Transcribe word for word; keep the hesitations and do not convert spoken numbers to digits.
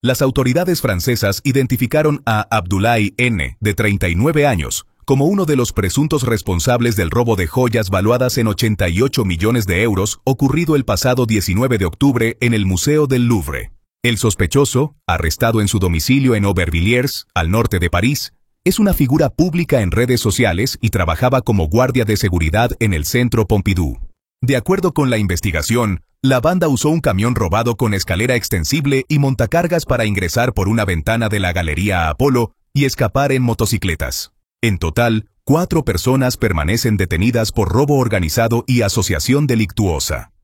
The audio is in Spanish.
Las autoridades francesas identificaron a Abdoulaye N., de treinta y nueve años, como uno de los presuntos responsables del robo de joyas valuadas en ochenta y ocho millones de euros ocurrido el pasado diecinueve de octubre en el Museo del Louvre. El sospechoso, arrestado en su domicilio en Aubervilliers, al norte de París, es una figura pública en redes sociales y trabajaba como guardia de seguridad en el Centro Pompidou. De acuerdo con la investigación, la banda usó un camión robado con escalera extensible y montacargas para ingresar por una ventana de la Galería Apolo y escapar en motocicletas. En total, cuatro personas permanecen detenidas por robo organizado y asociación delictuosa.